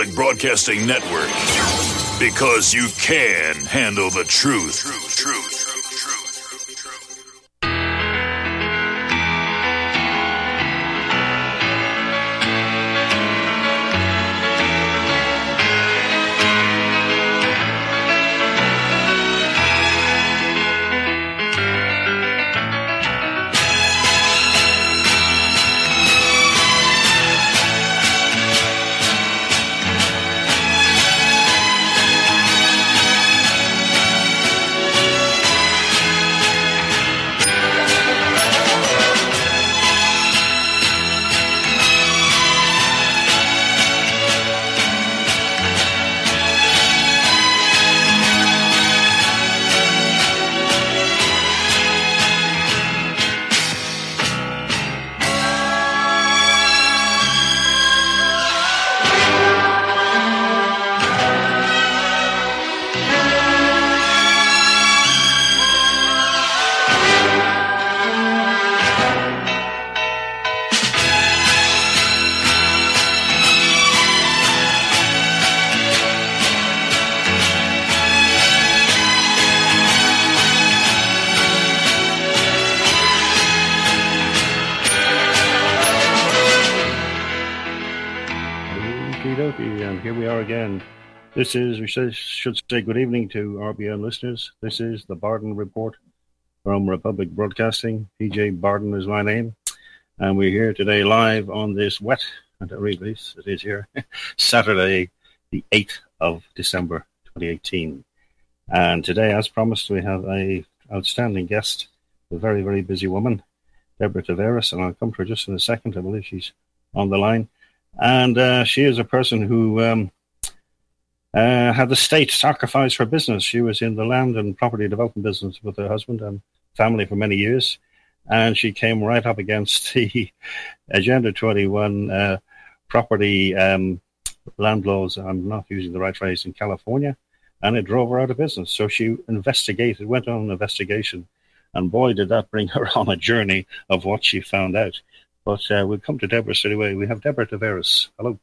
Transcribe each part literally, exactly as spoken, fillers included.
Public Broadcasting Network. Because you can handle the truth. Truth, truth. And here we are again. This is, we should, should say good evening to R B N listeners. This is the Barden Report from Republic Broadcasting. P J Barden is my name. And we're here today live on this wet, and at least it is here, Saturday, the eighth of December, twenty eighteen. And today, as promised, we have a outstanding guest, a very, very busy woman, Deborah Tavares, and I'll come to her just in a second. I believe she's on the line. And uh, she is a person who um, uh, had the state sacrifice her business. She was in the land and property development business with her husband and family for many years. And she came right up against the Agenda twenty-one uh, property um, land laws. I'm not using the right phrase, in California. And it drove her out of business. So she investigated, went on an investigation. And boy, did that bring her on a journey of what she found out. But uh, we'll come to Deborah straight away. We have Deborah Tavares. Hello.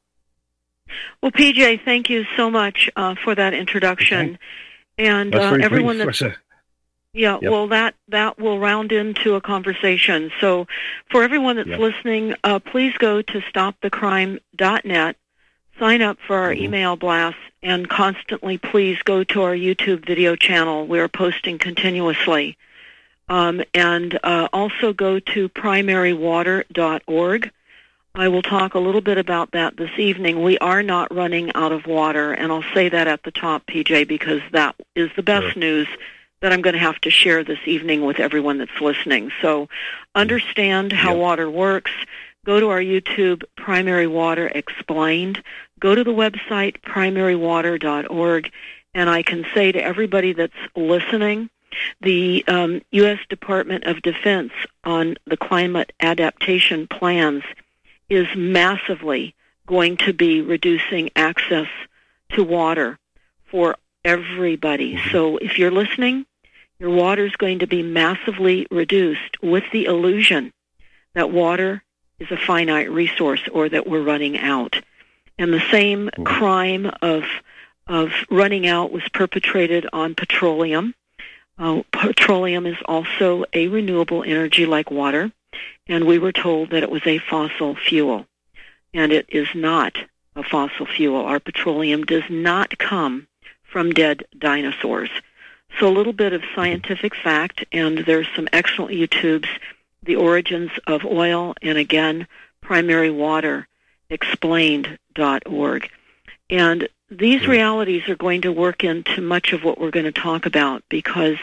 Well, P J, thank you so much uh, for that introduction. Okay. And uh, everyone that's... A... Yeah, yep. well, that, that will round into a conversation. So for everyone that's yep. listening, uh, please go to stop the crime dot net, sign up for our mm-hmm. email blasts, and constantly please go to our YouTube video channel. We're posting continuously. Um, and uh, also go to primary water dot org. I will talk a little bit about that this evening. We are not running out of water, and I'll say that at the top, P J, because that is the best sure. news that I'm going to have to share this evening with everyone that's listening. So understand how yep. water works. Go to our YouTube, Primary Water Explained. Go to the website, primary water dot org, and I can say to everybody that's listening, the um, U S Department of Defense on the climate adaptation plans is massively going to be reducing access to water for everybody. So if you're listening, your water is going to be massively reduced with the illusion that water is a finite resource or that we're running out. And the same crime of of running out was perpetrated on petroleum. Uh, petroleum is also a renewable energy like water, and we were told that it was a fossil fuel, and it is not a fossil fuel. Our petroleum does not come from dead dinosaurs. So a little bit of scientific fact, and there's some excellent YouTubes, The Origins of Oil, and again, Primary Water Explained dot org. And these realities are going to work into much of what we're going to talk about, because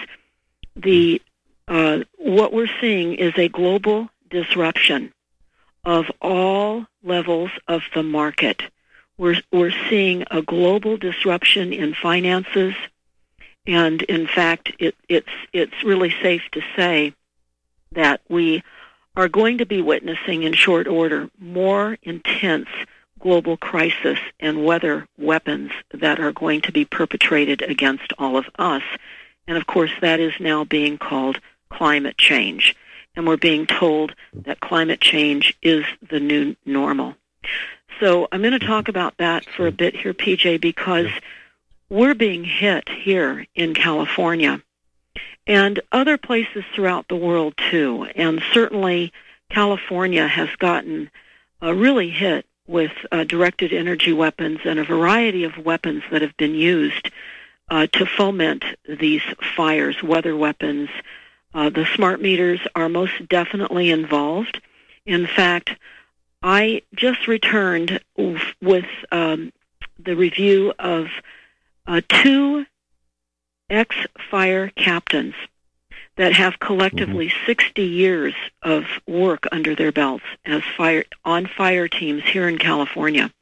the uh, what we're seeing is a global disruption of all levels of the market. We're we're seeing a global disruption in finances, and in fact, it, it's it's really safe to say that we are going to be witnessing in short order more intense global crisis and weather weapons that are going to be perpetrated against all of us. And of course, that is now being called climate change. And we're being told that climate change is the new normal. so I'm going to talk about that for a bit here, P J, because yeah. we're being hit here in California and other places throughout the world, too. And certainly California has gotten uh, really hit with uh, directed energy weapons and a variety of weapons that have been used uh, to foment these fires, weather weapons. Uh, the smart meters are most definitely involved. In fact, I just returned with um, the review of uh, two ex-fire captains that have collectively mm-hmm. sixty years of work under their belts as fire on fire teams here in California.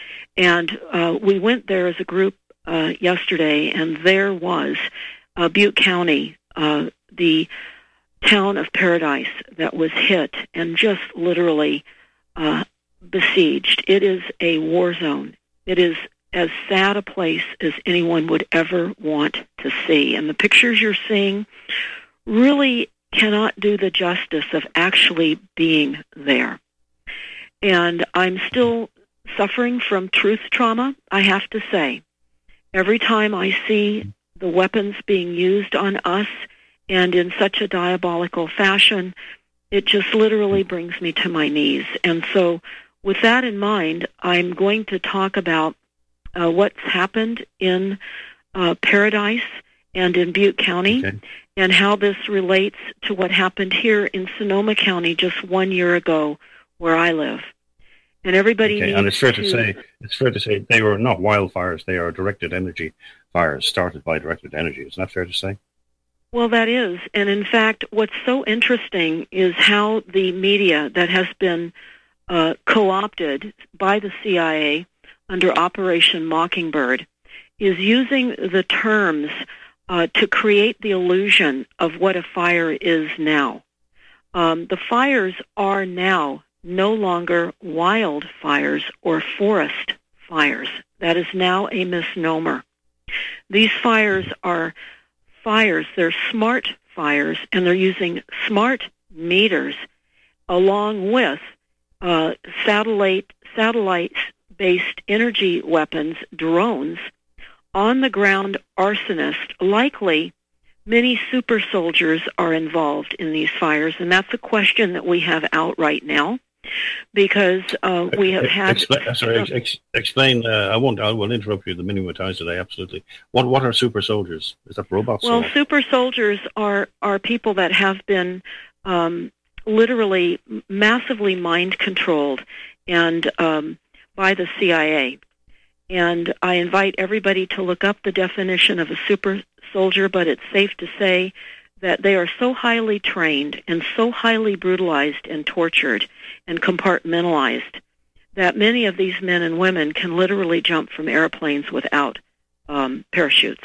And uh, we went there as a group uh, yesterday, and there was uh, Butte County, uh, the town of Paradise, that was hit and just literally uh, besieged. It is a war zone. It is as sad a place as anyone would ever want to see. And the pictures you're seeing really cannot do the justice of actually being there. And I'm still suffering from truth trauma, I have to say. Every time I see the weapons being used on us and in such a diabolical fashion, it just literally brings me to my knees. And so with that in mind, I'm going to talk about uh, what's happened in uh, Paradise and in Butte County, okay, and how this relates to what happened here in Sonoma County just one year ago, where I live. And everybody okay, needs and it's fair to, to say it's fair to say they were not wildfires; they are directed energy fires started by directed energy. Isn't that fair to say? Well, that is. And in fact, what's so interesting is how the media that has been uh, co-opted by the C I A under Operation Mockingbird is using the terms uh, to create the illusion of what a fire is now. Um, the fires are now no longer wildfires or forest fires. That is now a misnomer. These fires are fires, they're smart fires, and they're using smart meters along with uh, satellite satellite-based energy weapons, drones, on-the-ground arsonists. Likely, many super soldiers are involved in these fires, and that's a question that we have out right now, because uh, we have had... Explain, sorry, ex, ex, explain uh, I won't, I will interrupt you the minimum times today, absolutely. What what are super soldiers? Is that robots? Well, or? super soldiers are, are people that have been um, literally massively mind-controlled and um, by the C I A. And I invite everybody to look up the definition of a super soldier, but it's safe to say that they are so highly trained and so highly brutalized and tortured and compartmentalized that many of these men and women can literally jump from airplanes without um, parachutes.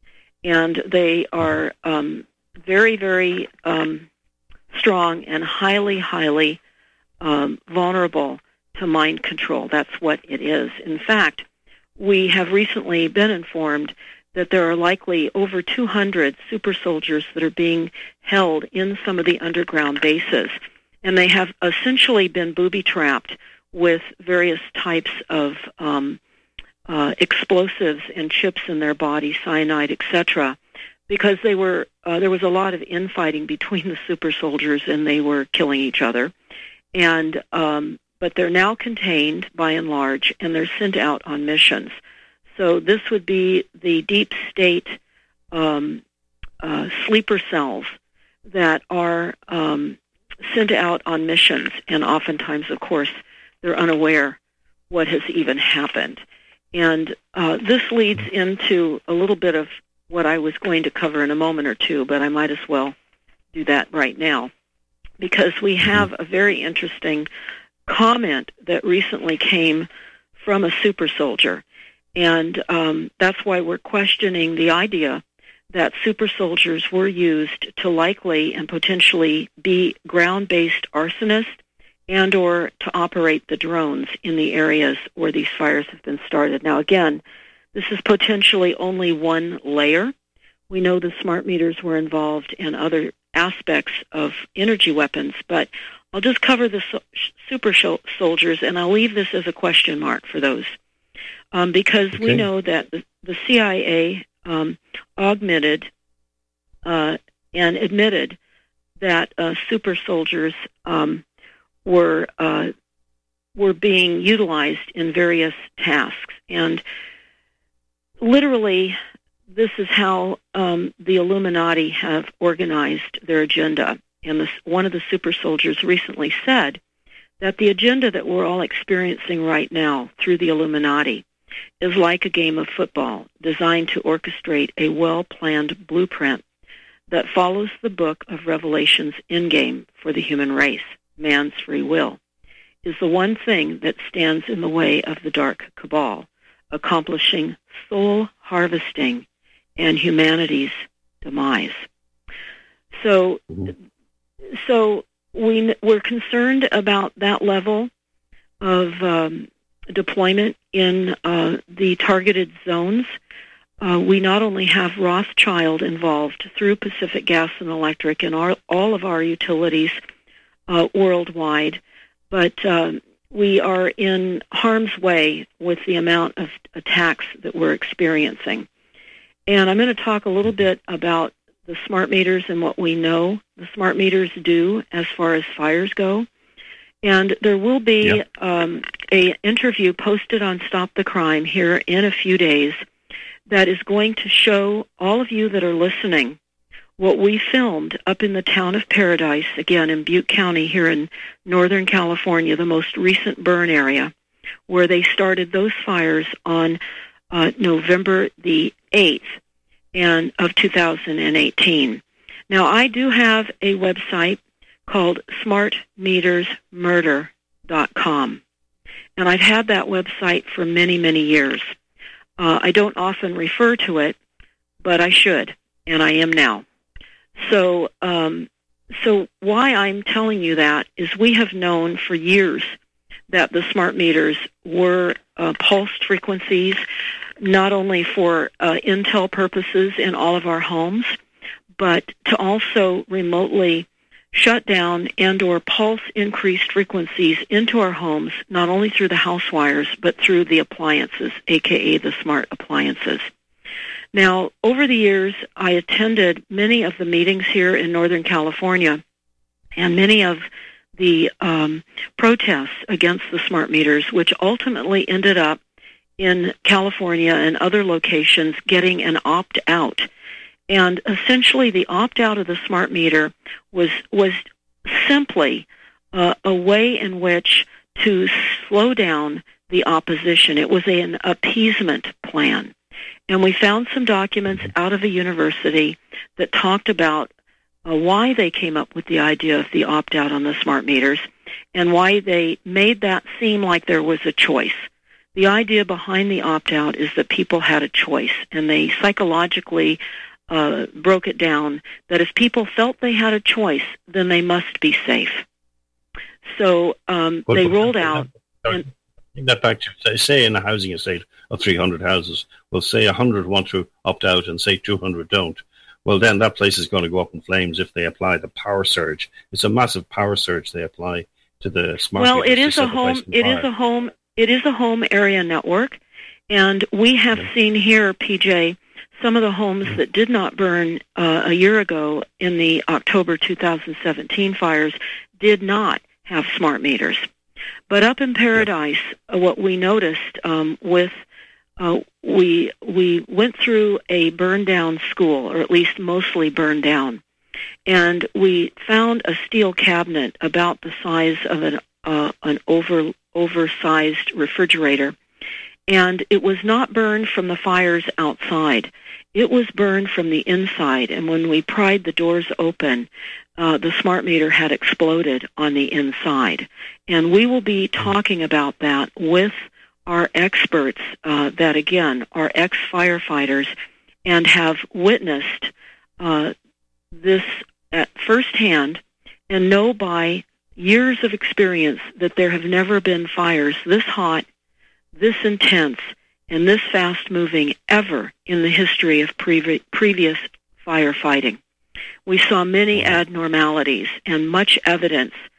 And they are um, very, very um, strong and highly, highly um, vulnerable to mind control. That's what it is. In fact, we have recently been informed that there are likely over two hundred super soldiers that are being held in some of the underground bases. And they have essentially been booby-trapped with various types of um, uh, explosives and chips in their body, cyanide, et cetera, because they were uh, there was a lot of infighting between the super soldiers, and they were killing each other. And um, but they're now contained, by and large, and they're sent out on missions. So this would be the deep state um, uh, sleeper cells that are um, sent out on missions, and oftentimes, of course, they're unaware what has even happened. And uh, this leads into a little bit of what I was going to cover in a moment or two, but I might as well do that right now, because we have a very interesting comment that recently came from a super soldier. And um, that's why we're questioning the idea that super soldiers were used to likely and potentially be ground-based arsonists and or to operate the drones in the areas where these fires have been started. Now, again, this is potentially only one layer. We know the smart meters were involved in other aspects of energy weapons, but I'll just cover the so- super sh- soldiers, and I'll leave this as a question mark for those, um, because okay. we know that the, the C I A um, augmented uh, and admitted that uh, super soldiers um, were uh, were being utilized in various tasks, and literally, this is how um, the Illuminati have organized their agenda. And this, one of the super soldiers recently said that the agenda that we're all experiencing right now through the Illuminati is like a game of football designed to orchestrate a well-planned blueprint that follows the book of Revelation's endgame for the human race, man's free will, is the one thing that stands in the way of the dark cabal, accomplishing soul harvesting and humanity's demise. So, so we, we're concerned about that level of um, deployment in uh, the targeted zones. Uh, we not only have Rothschild involved through Pacific Gas and Electric and our, all of our utilities uh, worldwide, but um, we are in harm's way with the amount of attacks that we're experiencing. And I'm going to talk a little bit about the smart meters and what we know the smart meters do as far as fires go. And there will be yep. um, a interview posted on Stop the Crime here in a few days that is going to show all of you that are listening what we filmed up in the town of Paradise, again in Butte County here in Northern California, the most recent burn area, where they started those fires on uh, November the eighth and of two thousand eighteen. Now, I do have a website called smart meters murder dot com, and I've had that website for many, many years. Uh, I don't often refer to it, but I should, and I am now. So, um, so why I'm telling you that is we have known for years that the smart meters were uh, pulsed frequencies, not only for uh, intel purposes in all of our homes, but to also remotely shut down and or pulse increased frequencies into our homes, not only through the house wires, but through the appliances, a k a the smart appliances. Now, over the years, I attended many of the meetings here in Northern California, and many of the um, protests against the smart meters, which ultimately ended up in California and other locations getting an opt-out. And essentially, the opt-out of the smart meter was was simply uh, a way in which to slow down the opposition. It was an appeasement plan. And we found some documents out of a university that talked about uh, why they came up with the idea of the opt-out on the smart meters and why they made that seem like there was a choice. The idea behind the opt-out is that people had a choice, and they psychologically uh, broke it down that if people felt they had a choice, then they must be safe. So um, well, they rolled out... And, Bring that back to, say, in a housing estate of three hundred houses, well, say one hundred want to opt out and say two hundred don't. Well, then that place is going to go up in flames if they apply the power surge. It's a massive power surge they apply to the smart Well, it is a home. It is a home. It is a home area network, and we have yeah. seen here, P J, some of the homes that did not burn uh, a year ago in the October two thousand seventeen fires did not have smart meters. But up in Paradise, uh, what we noticed um, with uh, we we went through a burned down school, or at least mostly burned down, and we found a steel cabinet about the size of an uh, an over oversized refrigerator, and it was not burned from the fires outside. It was burned from the inside, and when we pried the doors open, uh, the smart meter had exploded on the inside. And we will be talking about that with our experts uh, that, again, are ex-firefighters and have witnessed uh, this at firsthand and know by years of experience that there have never been fires this hot, this intense, and this fast-moving ever in the history of previ- previous firefighting. We saw many abnormalities and much evidence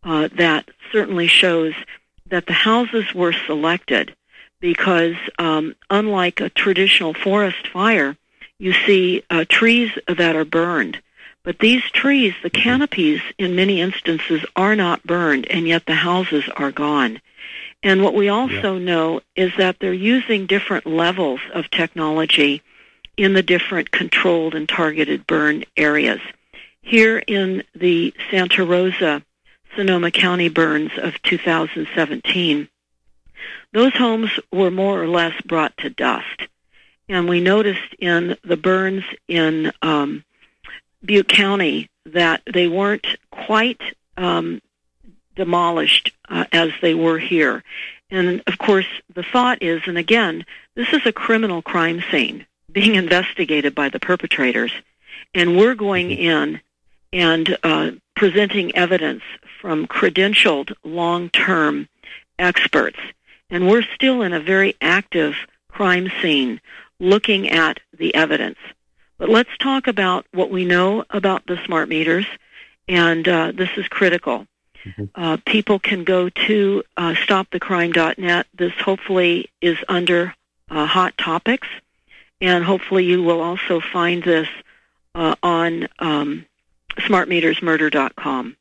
uh, that certainly shows that the houses were selected because, um, unlike a traditional forest fire, you see uh, trees that are burned. But these trees, the canopies, in many instances, are not burned, and yet the houses are gone. And what we also yeah. know is that they're using different levels of technology in the different controlled and targeted burn areas. Here in the Santa Rosa, Sonoma County burns of two thousand seventeen, those homes were more or less brought to dust. And we noticed in the burns in um, Butte County that they weren't quite um, demolished uh, as they were here. And, of course, the thought is, and again, this is a criminal crime scene being investigated by the perpetrators, and we're going in and uh, presenting evidence from credentialed long-term experts. And we're still in a very active crime scene looking at the evidence. But let's talk about what we know about the smart meters, and uh, this is critical. Mm-hmm. Uh, people can go to uh, stop the crime dot net. This hopefully is under uh, Hot Topics, and hopefully you will also find this uh, on um, smart meters murder dot com.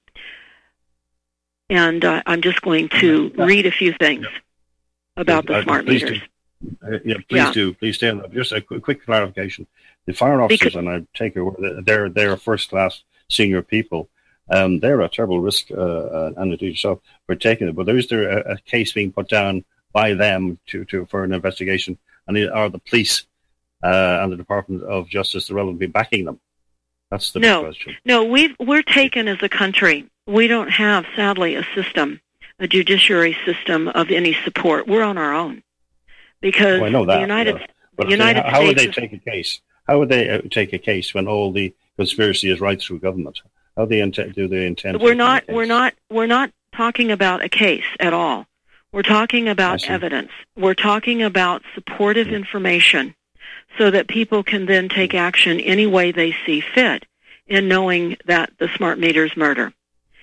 And uh, I'm just going to read a few things yeah. about the smart please meters. Do. Uh, yeah, please yeah. do. Please stand up. Just a quick, quick clarification. The fire officers, because, and I take it, they're, they're first-class senior people. Um, they're a terrible risk, uh, uh, and do yourself for taking it. But is there a, a case being put down by them to, to for an investigation, and are the police uh, and the Department of Justice the relevant be backing them? That's the no, big question. No, we've, we're taken as a country. We don't have, sadly, a system, a judiciary system of any support. We're on our own because oh, I know that, the United, yeah. but the United how, how States. would they take a case? How would they uh, take a case when all the conspiracy is right through government? How do they intend? Do they intend? We're not. We're not. We're not talking about a case at all. We're talking about evidence. We're talking about supportive yeah. information, so that people can then take action any way they see fit, in knowing that the smart meters murder.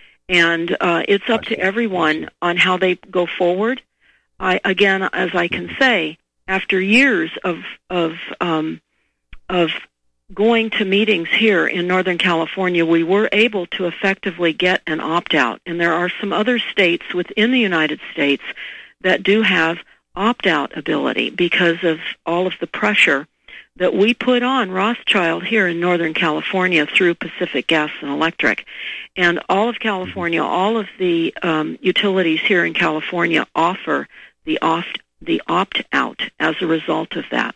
And uh, it's up to everyone on how they go forward. I again, as I can say, after years of of um, of going to meetings here in Northern California, we were able to effectively get an opt-out. And there are some other states within the United States that do have opt-out ability because of all of the pressure that we put on Rothschild here in Northern California through Pacific Gas and Electric. And all of California, all of the um, utilities here in California offer the opt the opt-out as a result of that.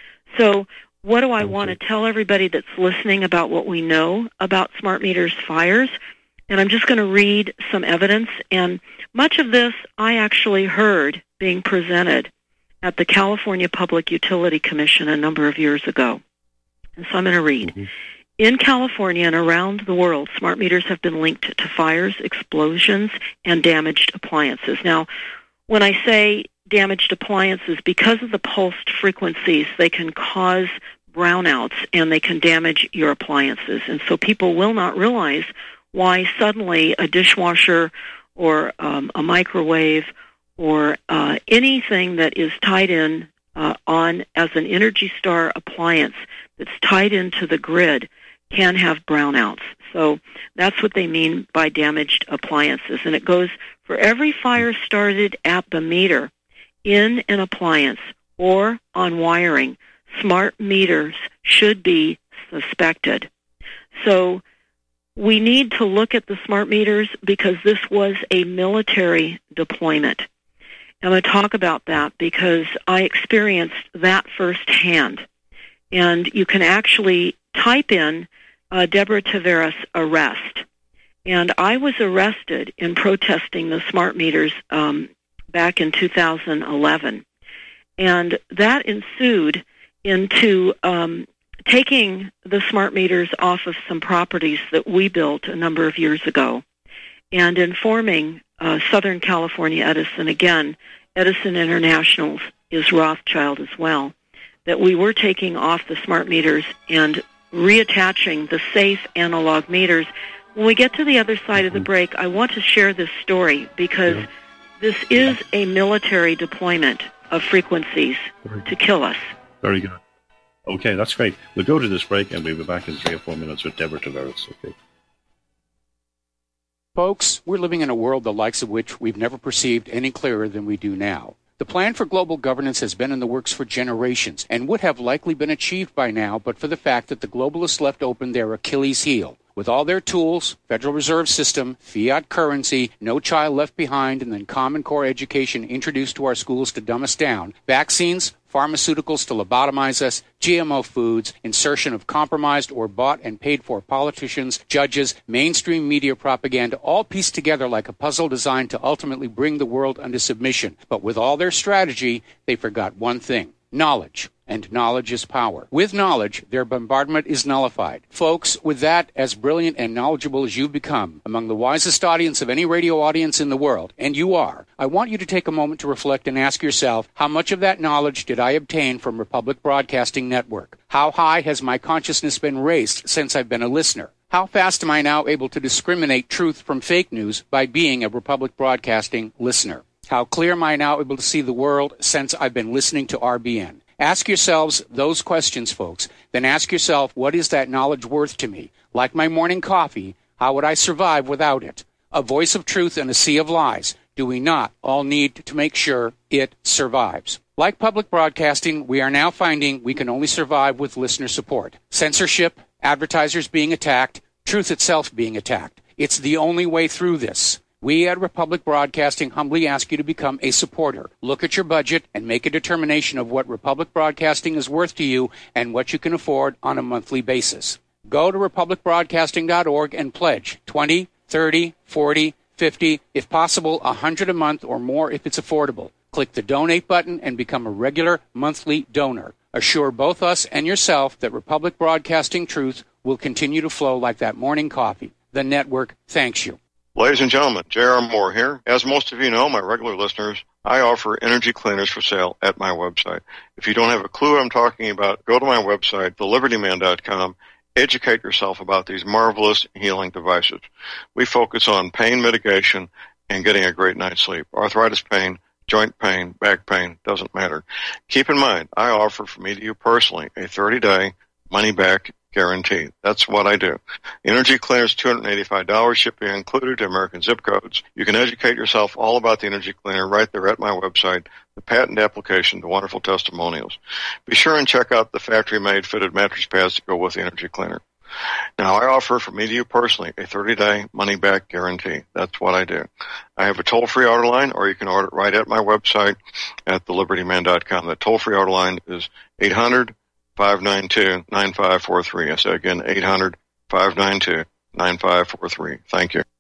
So what do I want to tell everybody that's listening about what we know about smart meters fires? And I'm just going to read some evidence. And much of this I actually heard being presented at the California Public Utility Commission a number of years ago. And so I'm going to read. Mm-hmm. In California and around the world, smart meters have been linked to fires, explosions, and damaged appliances. Now, when I say damaged appliances, because of the pulsed frequencies, they can cause brownouts and they can damage your appliances. And so people will not realize why suddenly a dishwasher or um, a microwave or uh, anything that is tied in uh, on as an Energy Star appliance that's tied into the grid can have brownouts. So that's what they mean by damaged appliances. And it goes for every fire started at the meter in an appliance or on wiring, smart meters should be suspected. So we need to look at the smart meters because this was a military deployment. I'm going to talk about that because I experienced that firsthand. And you can actually type in uh, Deborah Tavares arrest. And I was arrested in protesting the smart meters um, back in two thousand eleven. And that ensued into um, taking the smart meters off of some properties that we built a number of years ago and informing uh, Southern California Edison, again, Edison International is Rothschild as well, that we were taking off the smart meters and reattaching the safe analog meters When we get to the other side of the break, I want to share this story because yeah. this is a military deployment of frequencies to kill us. Very good. Okay, that's great. We'll go to this break and we'll be back in three or four minutes with Deborah Tavares. Okay. Folks, we're living in a world the likes of which we've never perceived any clearer than we do now. The plan for global governance has been in the works for generations and would have likely been achieved by now but for the fact that the globalists left open their Achilles heel. With all their tools, Federal Reserve System, fiat currency, no child left behind, and then Common Core education introduced to our schools to dumb us down, vaccines, pharmaceuticals to lobotomize us, G M O foods, insertion of compromised or bought and paid for politicians, judges, mainstream media propaganda, all pieced together like a puzzle designed to ultimately bring the world under submission. But with all their strategy, they forgot one thing: knowledge. And knowledge is power. With knowledge, their bombardment is nullified. Folks, with that, as brilliant and knowledgeable as you've become, among the wisest audience of any radio audience in the world, and you are, I want you to take a moment to reflect and ask yourself, how much of that knowledge did I obtain from Republic Broadcasting Network? How high has my consciousness been raised since I've been a listener? How fast am I now able to discriminate truth from fake news by being a Republic Broadcasting listener? How clear am I now able to see the world since I've been listening to R B N? Ask yourselves those questions, folks. Then ask yourself, what is that knowledge worth to me? Like my morning coffee, how would I survive without it? A voice of truth in a sea of lies. Do we not all need to make sure it survives? Like public broadcasting, we are now finding we can only survive with listener support. Censorship, advertisers being attacked, truth itself being attacked. It's the only way through this. We at Republic Broadcasting humbly ask you to become a supporter. Look at your budget and make a determination of what Republic Broadcasting is worth to you and what you can afford on a monthly basis. Go to republic broadcasting dot org and pledge twenty, thirty, forty, fifty, if possible, one hundred a month or more if it's affordable. Click the donate button and become a regular monthly donor. Assure both us and yourself that Republic Broadcasting truth will continue to flow like that morning coffee. The network thanks you. Ladies and gentlemen, J R. Moore here. As most of you know, my regular listeners, I offer energy cleaners for sale at my website. If you don't have a clue what I'm talking about, go to my website, the liberty man dot com. Educate yourself about these marvelous healing devices. We focus on pain mitigation and getting a great night's sleep. Arthritis pain, joint pain, back pain, doesn't matter. Keep in mind, I offer for me to you personally a thirty-day money-back guarantee. That's what I do. Energy Cleaner is two hundred eighty-five dollars, shipping included to American zip codes. You can educate yourself all about the Energy Cleaner right there at my website, the patent application, the wonderful testimonials. Be sure and check out the factory-made fitted mattress pads to go with the Energy Cleaner. Now, I offer for me to you personally a thirty-day money-back guarantee. That's what I do. I have a toll-free order line, or you can order it right at my website at the liberty man dot com. The toll-free order line is eight hundred, five nine two, nine five four three. I say again, eight hundred, five nine two, nine five four three. Thank you.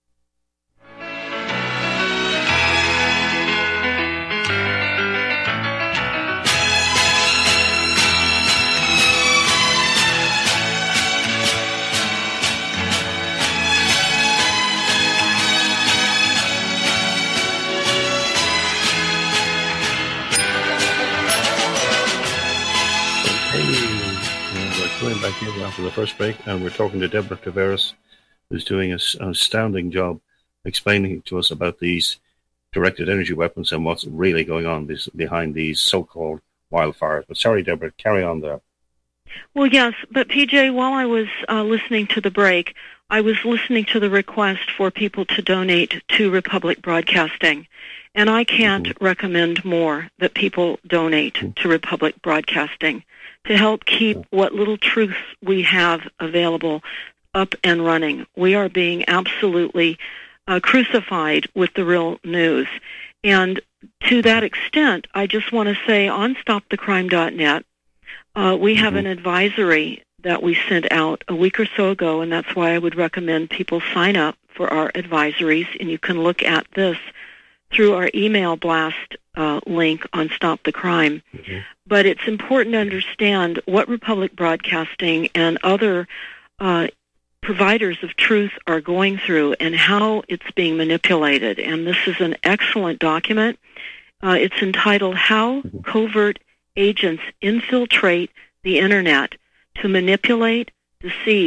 Coming back in after the first break, and we're talking to Deborah Tavares, who's doing an astounding job explaining to us about these directed energy weapons and what's really going on this, behind these so-called wildfires. But sorry, Deborah, carry on there. Well, yes, but P J, while I was uh, listening to the break, I was listening to the request for people to donate to Republic Broadcasting, and I can't mm-hmm. recommend more that people donate mm-hmm. to Republic Broadcasting to help keep what little truth we have available up and running. We are being absolutely uh, crucified with the real news. And to that extent, I just want to say on stop the crime dot net, uh, we have an advisory that we sent out a week or so ago, and that's why I would recommend people sign up for our advisories, and you can look at this through our email blast uh, link on Stop the Crime. Mm-hmm. But it's important to understand what Republic Broadcasting and other uh, providers of truth are going through and how it's being manipulated. And this is an excellent document. Uh, it's entitled How Covert Agents Infiltrate the Internet to Manipulate, Deceive,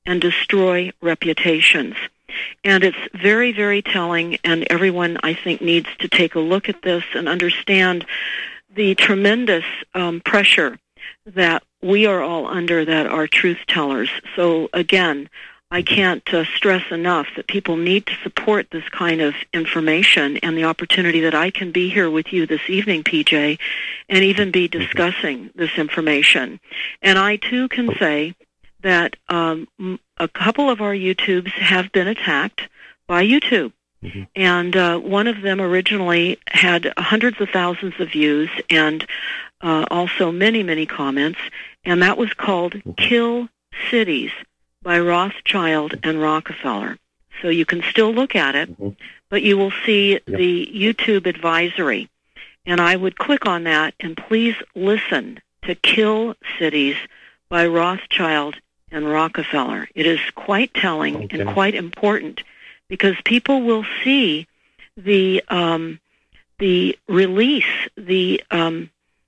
and destroy reputations. And it's very, very telling, and everyone, I think, needs to take a look at this and understand the tremendous um, pressure that we are all under that are truth tellers. So, again, I can't uh, stress enough that people need to support this kind of information and the opportunity that I can be here with you this evening, P J, and even be discussing this information. And I, too, can say that um, a couple of our YouTubes have been attacked by YouTube. Mm-hmm. And uh, one of them originally had hundreds of thousands of views and uh, also many, many comments, and that was called mm-hmm. Kill Cities by Rothschild and Rockefeller. So you can still look at it, mm-hmm. but you will see yep. the YouTube advisory. And I would click on that, and please listen to Kill Cities by Rothschild and Rockefeller. It is quite telling okay. and quite important because people will see the um, the release, the um,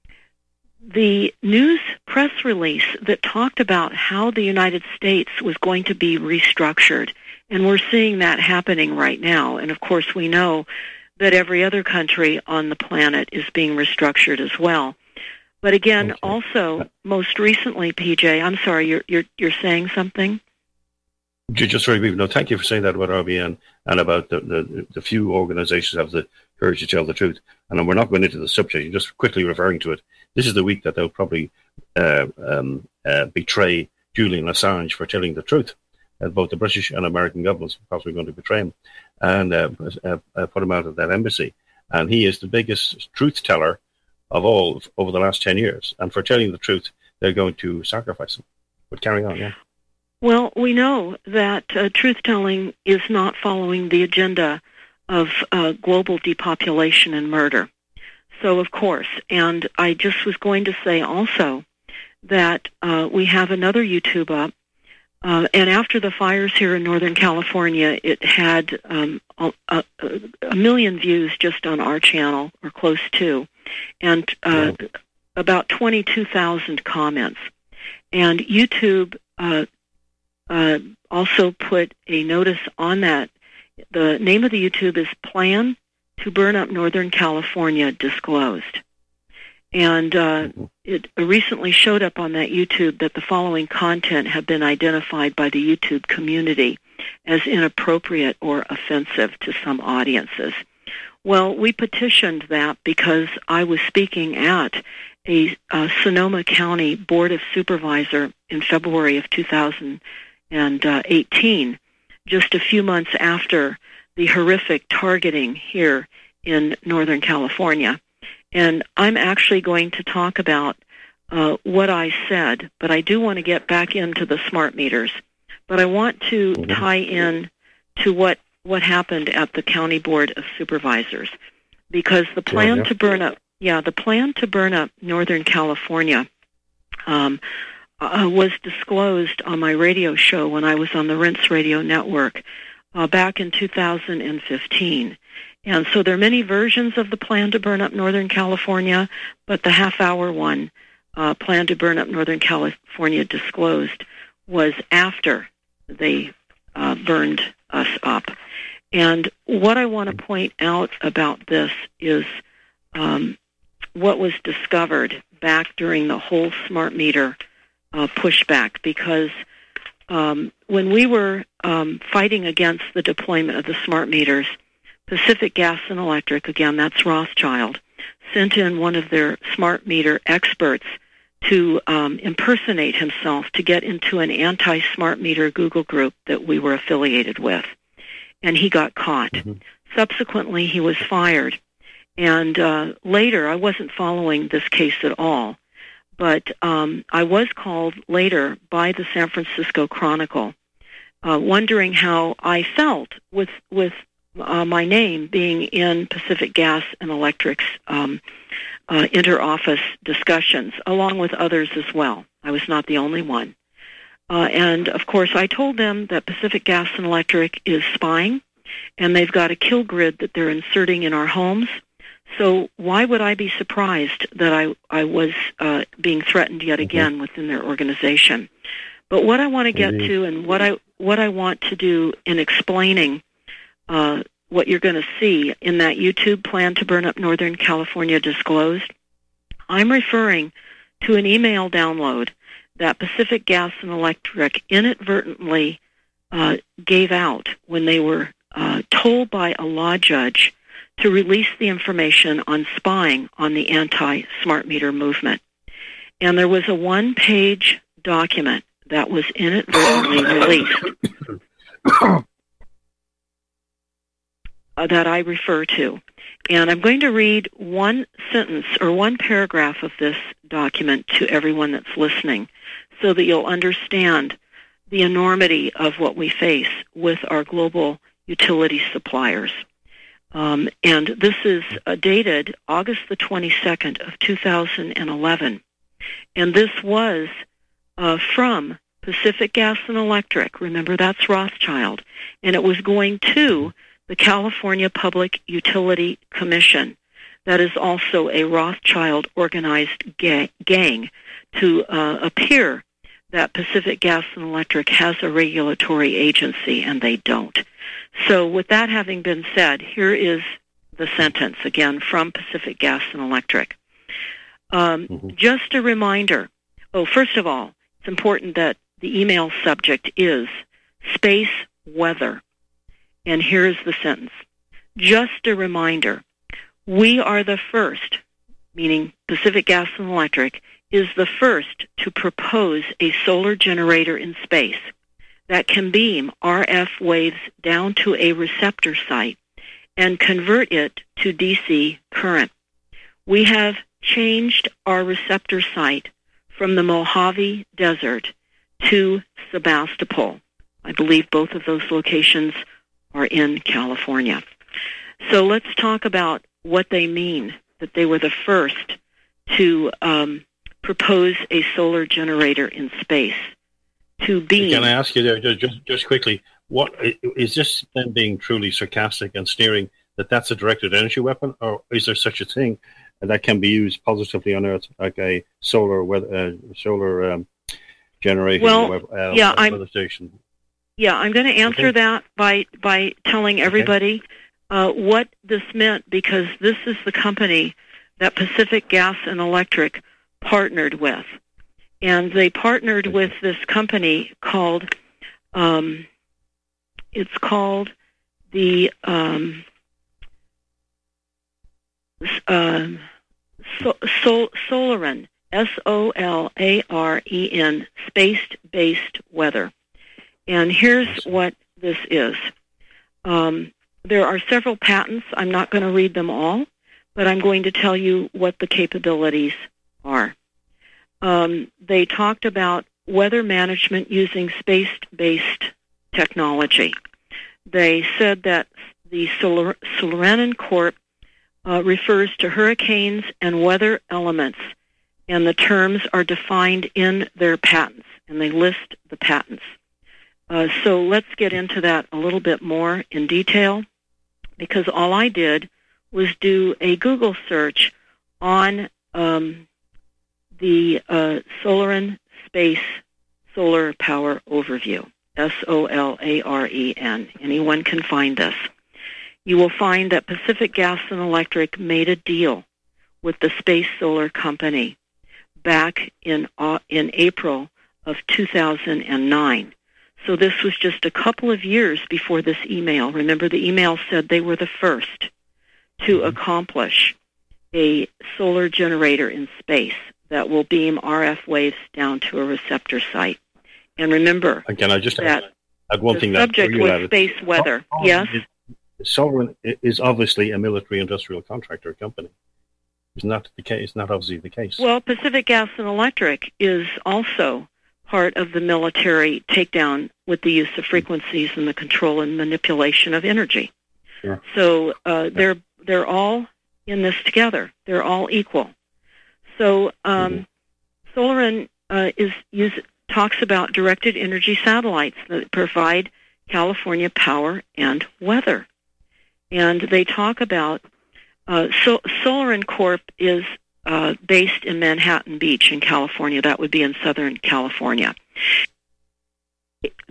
the news press release that talked about how the United States was going to be restructured, and we're seeing that happening right now. And of course, we know that every other country on the planet is being restructured as well. But again, okay. also, most recently, P J, I'm sorry, you're you're you're saying something? Just very brief. No, thank you for saying that about R B N and about the, the, the few organizations have the courage to tell the truth. And we're not going into the subject, you're just quickly referring to it. This is the week that they'll probably uh, um, uh, betray Julian Assange for telling the truth. Uh, both the British and American governments are possibly going to betray him and uh, uh, uh, put him out of that embassy. And he is the biggest truth teller of all over the last ten years. And for telling the truth, they're going to sacrifice him. But carry on, yeah. Well, we know that uh, truth-telling is not following the agenda of uh, global depopulation and murder. So, of course, and I just was going to say also that uh, we have another YouTube up, uh, and after the fires here in Northern California, it had um, a, a, a million views just on our channel, or close to, and uh, wow. about twenty-two thousand comments. And YouTube uh, uh, also put a notice on that. The name of the YouTube is Plan to Burn Up Northern California Disclosed. And uh, it recently showed up on that YouTube that the following content have been identified by the YouTube community as inappropriate or offensive to some audiences. Well, we petitioned that because I was speaking at a, a Sonoma County Board of Supervisor in February of two thousand eighteen, just a few months after the horrific targeting here in Northern California. And I'm actually going to talk about uh, what I said, but I do want to get back into the smart meters. But I want to mm-hmm. tie in to what, what happened at the County Board of Supervisors, because the plan yeah, yeah. to burn up, yeah, the plan to burn up Northern California um, uh, was disclosed on my radio show when I was on the Rinse Radio Network uh, back in two thousand fifteen. And so there are many versions of the plan to burn up Northern California, but the half-hour one, uh, plan to burn up Northern California disclosed, was after they uh, burned us up. And what I want to point out about this is um, what was discovered back during the whole smart meter uh, pushback, because um, when we were um, fighting against the deployment of the smart meters, Pacific Gas and Electric, again, that's Rothschild, sent in one of their smart meter experts to um, impersonate himself to get into an anti-smart meter Google group that we were affiliated with. And he got caught. Mm-hmm. Subsequently, he was fired. And uh, later, I wasn't following this case at all, but um, I was called later by the San Francisco Chronicle, uh, wondering how I felt with with Uh, my name being in Pacific Gas and Electric's um, uh, inter-office discussions, along with others as well. I was not the only one. Uh, and, of course, I told them that Pacific Gas and Electric is spying, and they've got a kill grid that they're inserting in our homes. So why would I be surprised that I, I was uh, being threatened yet again within their organization? But what I want to get Indeed. to, and what I what I want to do in explaining uh, what you're going to see in that YouTube Plan to Burn Up Northern California Disclosed, I'm referring to an email download that Pacific Gas and Electric inadvertently uh, gave out when they were uh, told by a law judge to release the information on spying on the anti-smart meter movement. And there was a one-page document that was inadvertently released uh, that I refer to. And I'm going to read one sentence or one paragraph of this document to everyone that's listening so that you'll understand the enormity of what we face with our global utility suppliers. Um, and this is uh, dated August the twenty-second of two thousand eleven. And this was uh, from Pacific Gas and Electric. Remember, that's Rothschild. And it was going to the California Public Utility Commission. That is also a Rothschild organized ga- gang to uh, appear that Pacific Gas and Electric has a regulatory agency, and they don't. So with that having been said, here is the sentence, again, from Pacific Gas and Electric. Um, mm-hmm. Just a reminder. Oh, first of all, it's important that the email subject is space weather. And here's the sentence. Just a reminder, we are the first, meaning Pacific Gas and Electric, is the first to propose a solar generator in space that can beam R F waves down to a receptor site and convert it to D C current. We have changed our receptor site from the Mojave Desert to Sebastopol. I believe both of those locations are in California. So let's talk about what they mean, that they were the first to um, propose a solar generator in space to beam. Can I ask you there, just, just quickly, what is this then being truly sarcastic and sneering that that's a directed energy weapon, or is there such a thing that can be used positively on Earth, like a solar weather, uh, solar um, generating well, uh, yeah, weather I'm, station? Yeah, I'm going to answer okay. that by by telling everybody okay. uh, what this meant, because this is the company that Pacific Gas and Electric partnered with. And they partnered okay. with this company called, um, it's called the um, uh, so, so, Solaren, S O L A R E N, Space-Based Weather. And here's what this is. Um, there are several patents. I'm not going to read them all, but I'm going to tell you what the capabilities are. Um, they talked about weather management using space-based technology. They said that the Solar- Solaren Corp uh, refers to hurricanes and weather elements, and the terms are defined in their patents, and they list the patents. Uh, so let's get into that a little bit more in detail, because all I did was do a Google search on um, the uh, Solaren Space Solar Power Overview, S O L A R E N. Anyone can find this. You will find that Pacific Gas and Electric made a deal with the Space Solar Company back in uh, in April of two thousand nine. So this was just a couple of years before this email. Remember, the email said they were the first to mm-hmm. accomplish a solar generator in space that will beam R F waves down to a receptor site. And remember, Again, I just that add, add one the thing subject that was space weather. Oh, oh, yes? Solaren is obviously a military industrial contractor company. Is not the case? Not obviously the case. Well, Pacific Gas and Electric is also part of the military takedown with the use of frequencies and the control and manipulation of energy. Sure. So uh, they're they're all in this together. They're all equal. So um, mm-hmm. Solaren uh, is use, talks about directed energy satellites that provide California power and weather, and they talk about uh, so, Solaren Corp is Uh, based in Manhattan Beach in California. That would be in Southern California.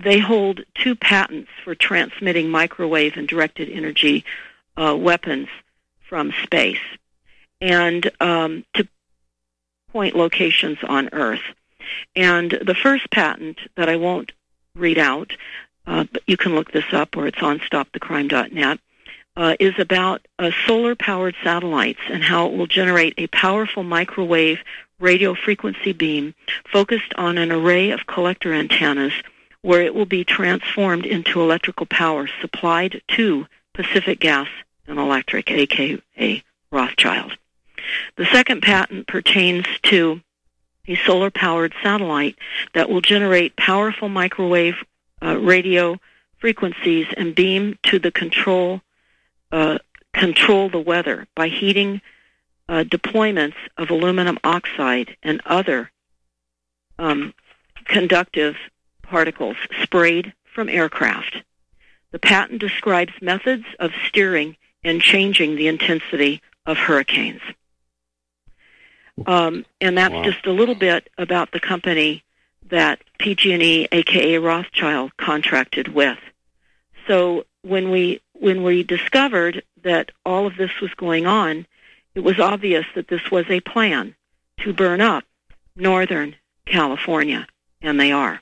they hold two patents for transmitting microwave and directed energy uh, weapons from space and um, to point locations on Earth. And the first patent that I won't read out, uh, but you can look this up or it's on stop the crime dot net, uh, is about uh, solar-powered satellites and how it will generate a powerful microwave radio frequency beam focused on an array of collector antennas where it will be transformed into electrical power supplied to Pacific Gas and Electric, a k a. Rothschild. The second patent pertains to a solar-powered satellite that will generate powerful microwave uh, radio frequencies and beam to the control uh, control the weather by heating uh, deployments of aluminum oxide and other um, conductive particles sprayed from aircraft. The patent describes methods of steering and changing the intensity of hurricanes. Um, and that's wow. just a little bit about the company that P G and E, a k a. Rothschild, contracted with. So when we when we discovered that all of this was going on, it was obvious that this was a plan to burn up Northern California, and they are.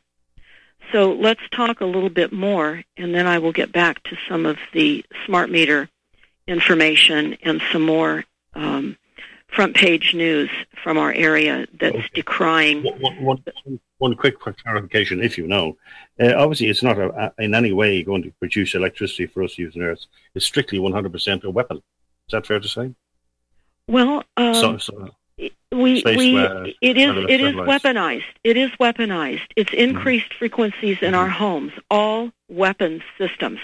So let's talk a little bit more, and then I will get back to some of the smart meter information and some more um, front-page news from our area that's okay. decrying... One, one, one, one quick clarification, if you know. Uh, obviously, it's not a, a, in any way going to produce electricity for us using Earth. It's strictly one hundred percent a weapon. Is that fair to say? Well, um, so, so we, we uh, it is it is weaponized. It is weaponized. It's increased mm-hmm. frequencies in mm-hmm. our homes, all weapons systems.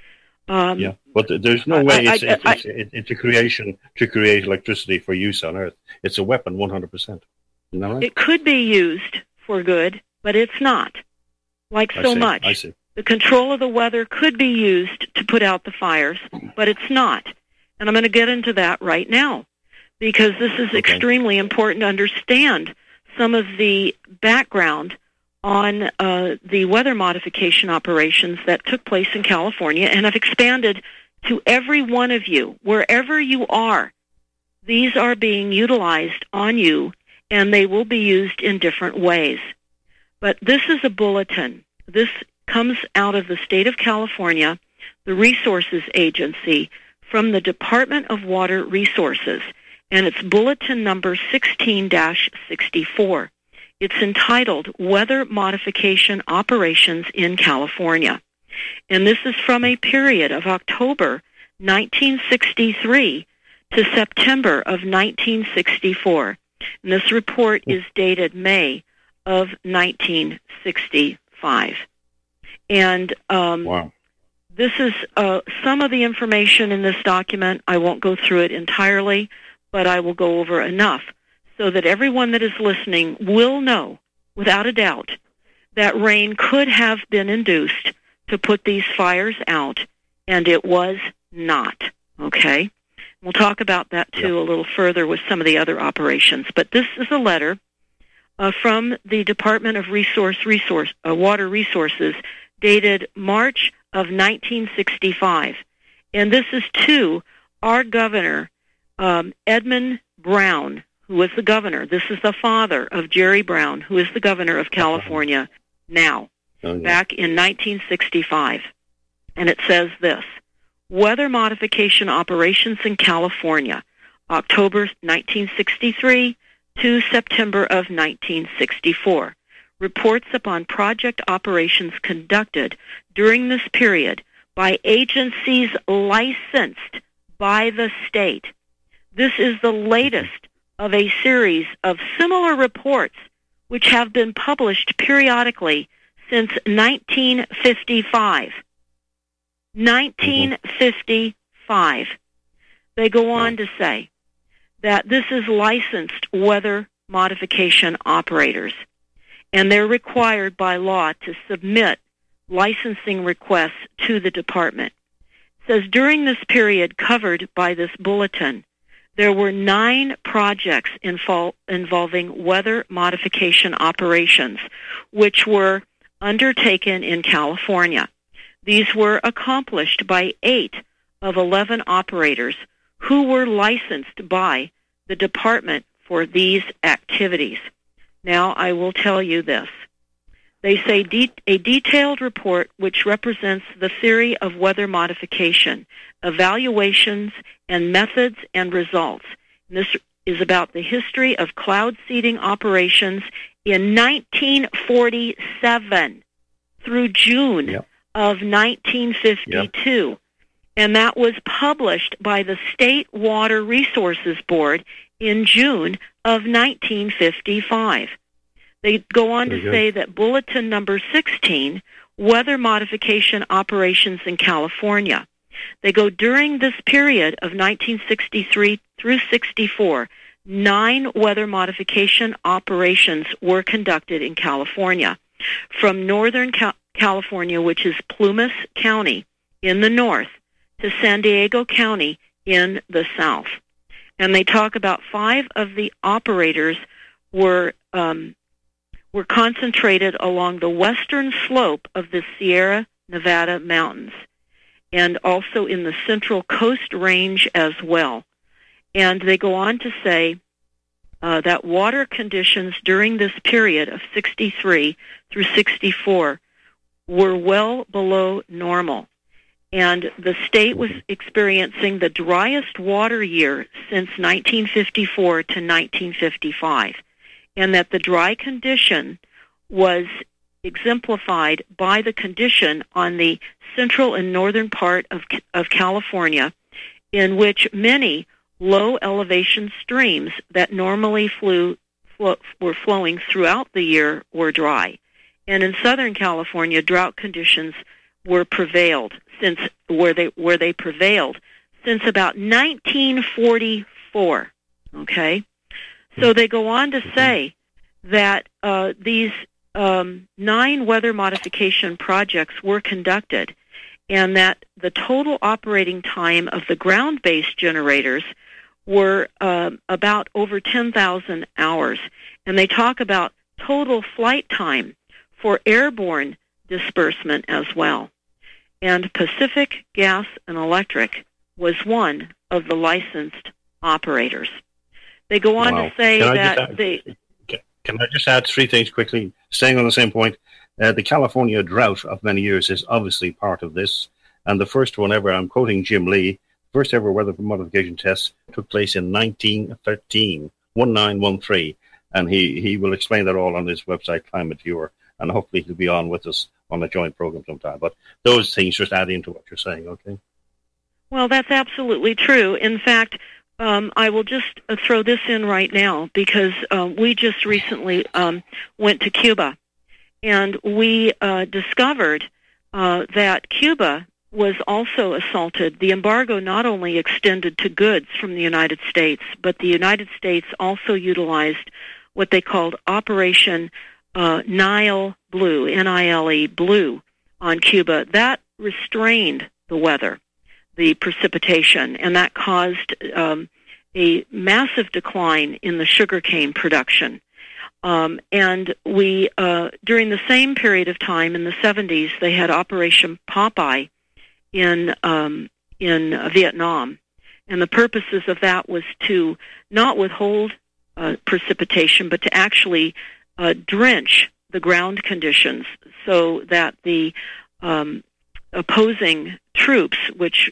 Um, yeah, but there's no way I, it's, I, it's, I, it's, it's a creation to create electricity for use on Earth. It's a weapon, one hundred percent. Isn't that right? It could be used for good, but it's not. Like so I see, much. I see. The control of the weather could be used to put out the fires, but it's not. And I'm going to get into that right now, because this is okay. extremely important to understand some of the background on uh, the weather modification operations that took place in California, and I've expanded to every one of you, wherever you are. These are being utilized on you, and they will be used in different ways. But this is a bulletin. This comes out of the state of California, the Resources Agency, from the Department of Water Resources, and it's bulletin number sixteen dash sixty-four. It's entitled Weather Modification Operations in California. And this is from a period of October nineteen sixty-three to September of nineteen sixty-four. And this report is dated May of nineteen sixty-five. And um, wow. this is uh, some of the information in this document. I won't go through it entirely, but I will go over enough so that everyone that is listening will know, without a doubt, that rain could have been induced to put these fires out, and it was not, okay? We'll talk about that, too, yeah. a little further with some of the other operations. But this is a letter uh, from the Department of Resource, Resource uh, Water Resources dated March of nineteen sixty-five. And this is to our governor, um, Edmund Brown, who was the governor. This is the father of Jerry Brown, who is the governor of California now, oh, yeah. back in nineteen sixty-five. And it says this: Weather Modification Operations in California, October nineteen sixty-three to September of nineteen sixty-four. Reports upon project operations conducted during this period by agencies licensed by the state. This is the latest of a series of similar reports which have been published periodically since nineteen fifty-five. nineteen fifty-five. They go on to say that this is licensed weather modification operators, and they're required by law to submit licensing requests to the department. It says during this period covered by this bulletin, there were nine projects infol- involving weather modification operations, which were undertaken in California. These were accomplished by eight of eleven operators who were licensed by the department for these activities. Now, I will tell you this. They say de- a detailed report which represents the theory of weather modification, evaluations, and methods and results. And this is about the history of cloud seeding operations in nineteen forty-seven through June yep. of nineteen fifty-two. Yep. And that was published by the State Water Resources Board in June of nineteen fifty-five. They go on Very to good. say that bulletin number sixteen, weather modification operations in California. They go during this period of nineteen sixty-three through sixty-four, nine weather modification operations were conducted in California. From Northern Cal- California, which is Plumas County in the north, to San Diego County in the south. And they talk about five of the operators were um, were concentrated along the western slope of the Sierra Nevada mountains and also in the Central Coast Range as well. And they go on to say uh, that water conditions during this period of sixty-three through sixty-four were well below normal. And the state was experiencing the driest water year since nineteen fifty-four to nineteen fifty-five, and that the dry condition was exemplified by the condition on the central and northern part of, of California, in which many low-elevation streams that normally flew, flo- were flowing throughout the year were dry. And in Southern California, drought conditions were prevailed since where they where they prevailed since about nineteen forty-four. Okay, so they go on to say that uh, these um, nine weather modification projects were conducted, and that the total operating time of the ground-based generators were uh, about over ten thousand hours, and they talk about total flight time for airborne disbursement as well. And Pacific Gas and Electric was one of the licensed operators. They go on wow. to say can that add, they... Can I just add three things quickly? Staying on the same point, uh, the California drought of many years is obviously part of this. And the first one ever, I'm quoting Jim Lee, first ever weather modification test took place in nineteen thirteen, nineteen thirteen. And he, he will explain that all on his website, Climate Viewer. And hopefully he'll be on with us on a joint program sometime. But those things just add into what you're saying, okay? Well, that's absolutely true. In fact, um, I will just uh, throw this in right now because uh, we just recently um, went to Cuba, and we uh, discovered uh, that Cuba was also assaulted. The embargo not only extended to goods from the United States, but the United States also utilized what they called Operation Uh, Nile Blue, N I L E, Blue, on Cuba. That restrained the weather, the precipitation, and that caused um, a massive decline in the sugarcane production. Um, and we, uh, during the same period of time in the seventies, they had Operation Popeye in um, in uh, Vietnam, and the purposes of that was to not withhold uh, precipitation, but to actually Uh, drench the ground conditions so that the um, opposing troops, which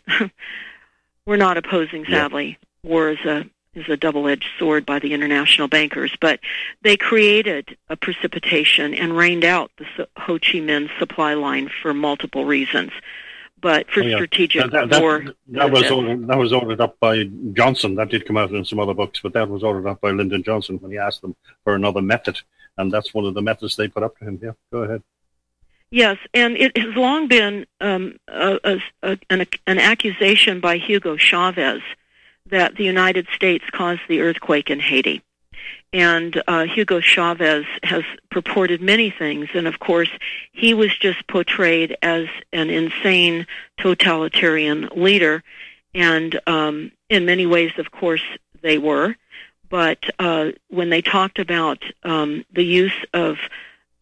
we're not opposing, sadly, yeah. war is a is a double-edged sword by the international bankers, but they created a precipitation and rained out the Ho Chi Minh supply line for multiple reasons. But for oh, yeah. strategic that, that, war, that, that was ordered, that was ordered up by Johnson. That did come out in some other books, but that was ordered up by Lyndon Johnson when he asked them for another method. And that's one of the methods they put up to him. Yeah, go ahead. Yes, and it has long been um, a, a, a, an, an accusation by Hugo Chavez that the United States caused the earthquake in Haiti. And uh, Hugo Chavez has purported many things, and of course, he was just portrayed as an insane totalitarian leader, and um, in many ways, of course, they were. But uh, when they talked about um, the use of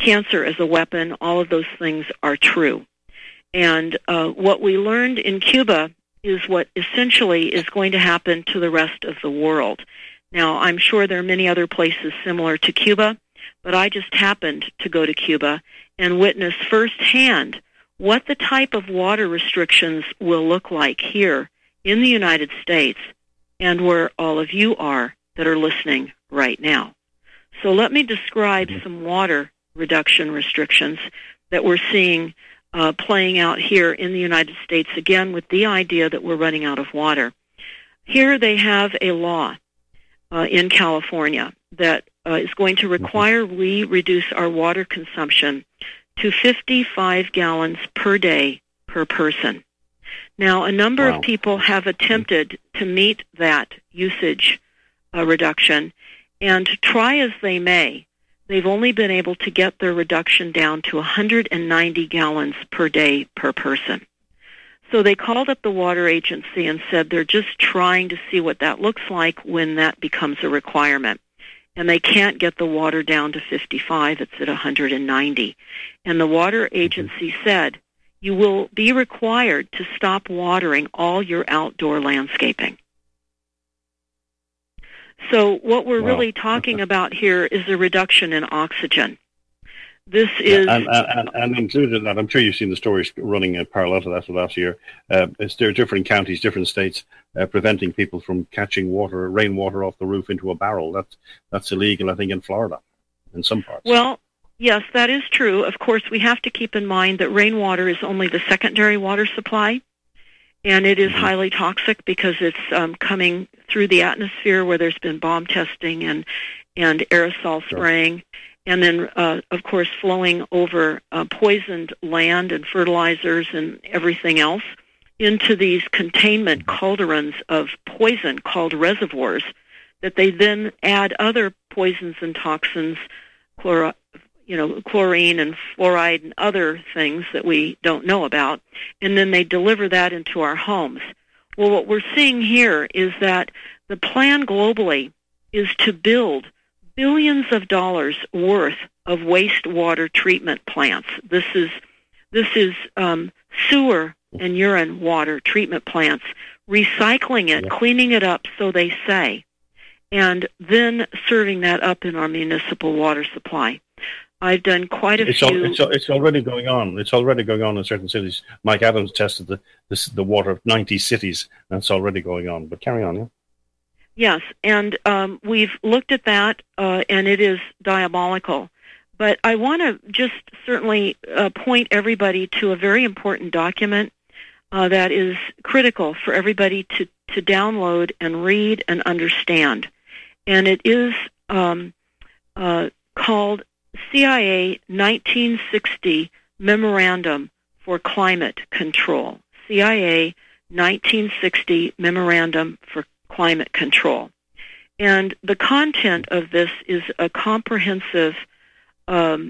cancer as a weapon, all of those things are true. And uh, what we learned in Cuba is what essentially is going to happen to the rest of the world. Now, I'm sure there are many other places similar to Cuba, but I just happened to go to Cuba and witness firsthand what the type of water restrictions will look like here in the United States and where all of you are that are listening right now. So let me describe some water reduction restrictions that we're seeing uh, playing out here in the United States, again, with the idea that we're running out of water. Here they have a law uh, in California that uh, is going to require we reduce our water consumption to fifty-five gallons per day per person. Now, a number wow. of people have attempted to meet that usage uh, reduction, and try as they may, they've only been able to get their reduction down to one hundred ninety gallons per day per person. So they called up the water agency and said they're just trying to see what that looks like when that becomes a requirement. And they can't get the water down to fifty-five, it's at one hundred ninety. And the water agency said, you will be required to stop watering all your outdoor landscaping. So what we're wow. really talking about here is a reduction in oxygen. This is... Yeah, and, and, and included in that, I'm sure you've seen the stories running uh, parallel to that for last year. Uh, it's, there are different counties, different states, uh, preventing people from catching water, rainwater off the roof into a barrel. That's, that's illegal, I think, in Florida, in some parts. Well, yes, that is true. Of course, we have to keep in mind that rainwater is only the secondary water supply, and it is mm-hmm. highly toxic because it's um, coming through the atmosphere where there's been bomb testing and, and aerosol sure. spraying, and then, uh, of course, flowing over uh, poisoned land and fertilizers and everything else into these containment cauldrons of poison called reservoirs that they then add other poisons and toxins, chlor- you know, chlorine and fluoride and other things that we don't know about, and then they deliver that into our homes. Well, what we're seeing here is that the plan globally is to build billions of dollars worth of wastewater treatment plants. This is this is um, sewer and urine water treatment plants, recycling it, yeah. cleaning it up, so they say, and then serving that up in our municipal water supply. I've done quite a it's few... Al, it's, it's already going on. It's already going on in certain cities. Mike Adams tested the this, the water of ninety cities, and it's already going on. But carry on, yeah? Yes, and um, we've looked at that, uh, and it is diabolical. But I want to just certainly uh, point everybody to a very important document uh, that is critical for everybody to, to download and read and understand. And it is um, uh, called C I A nineteen sixty Memorandum for Climate Control. C I A nineteen sixty Memorandum for Climate Control. And the content of this is a comprehensive um,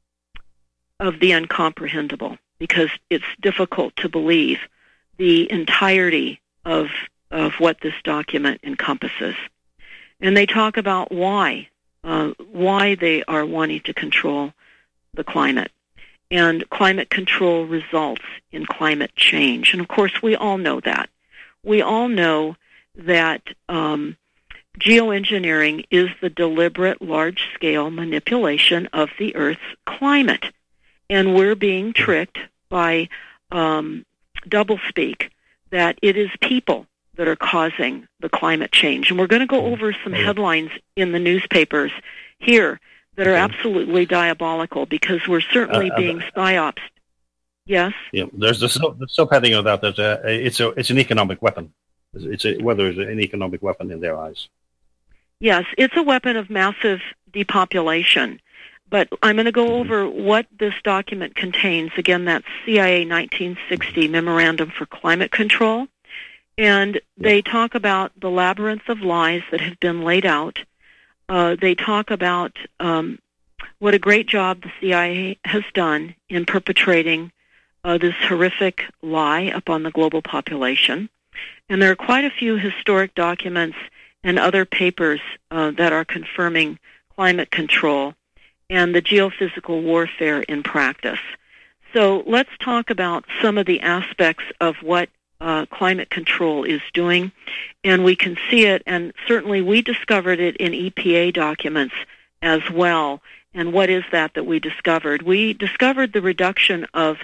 of the incomprehensible, because it's difficult to believe the entirety of of what this document encompasses. And they talk about why, uh, why they are wanting to control the climate. And climate control results in climate change. And of course, we all know that. We all know that um, geoengineering is the deliberate large-scale manipulation of the Earth's climate. And we're being tricked by um, doublespeak that it is people that are causing the climate change. And we're going to go over some headlines in the newspapers here that are absolutely diabolical, because we're certainly uh, uh, being psyopsed. Yes? Yeah, there's the, sub, the subheading of that, that uh, it's, a, it's an economic weapon. It's a, whether it's an economic weapon in their eyes. Yes, it's a weapon of massive depopulation. But I'm going to go mm-hmm. over what this document contains. Again, that's C I A nineteen sixty Memorandum for Climate Control. And they yeah. talk about the labyrinth of lies that have been laid out. Uh, they talk about um, what a great job the C I A has done in perpetrating uh, this horrific lie upon the global population. And there are quite a few historic documents and other papers uh, that are confirming climate control and the geophysical warfare in practice. So let's talk about some of the aspects of what uh, climate control is doing, and we can see it, and certainly we discovered it in E P A documents as well. And what is that that we discovered? We discovered the reduction of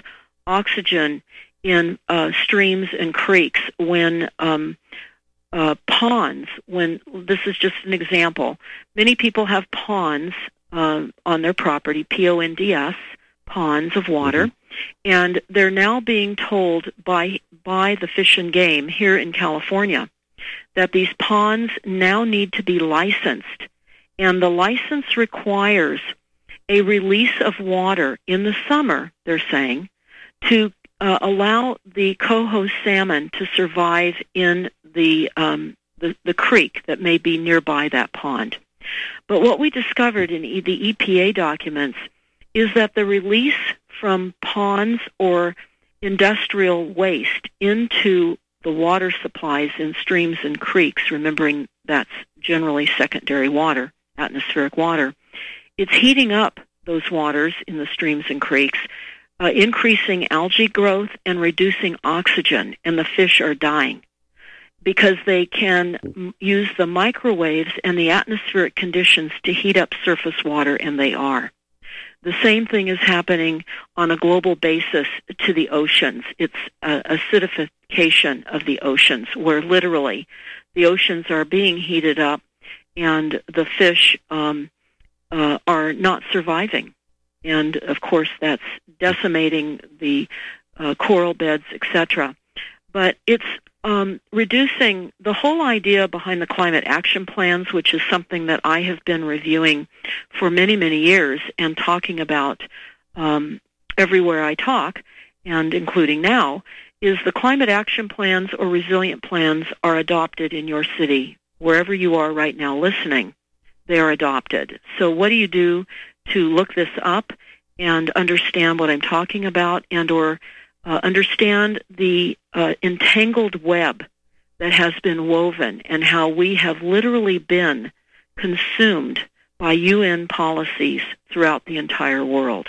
oxygen in uh, streams and creeks when um, uh, ponds, when, this is just an example, many people have ponds uh, on their property, P O N D S, ponds of water, mm-hmm. and they're now being told by by the Fish and Game here in California that these ponds now need to be licensed, and the license requires a release of water in the summer, they're saying, to uh, allow the coho salmon to survive in the, um, the the creek that may be nearby that pond. But what we discovered in e- the E P A documents is that the release from ponds or industrial waste into the water supplies in streams and creeks, remembering that's generally secondary water, atmospheric water, it's heating up those waters in the streams and creeks, uh, increasing algae growth and reducing oxygen, and the fish are dying because they can m- use the microwaves and the atmospheric conditions to heat up surface water, and they are. The same thing is happening on a global basis to the oceans. It's uh, acidification of the oceans, where literally the oceans are being heated up and the fish um, uh, are not surviving. And, of course, that's decimating the uh, coral beds, et cetera. But it's um, reducing the whole idea behind the climate action plans, which is something that I have been reviewing for many, many years and talking about um, everywhere I talk, and including now, is the climate action plans or resilient plans are adopted in your city. Wherever you are right now listening, they are adopted. So what do you do to look this up and understand what I'm talking about, and or uh, understand the uh, entangled web that has been woven and how we have literally been consumed by U N policies throughout the entire world.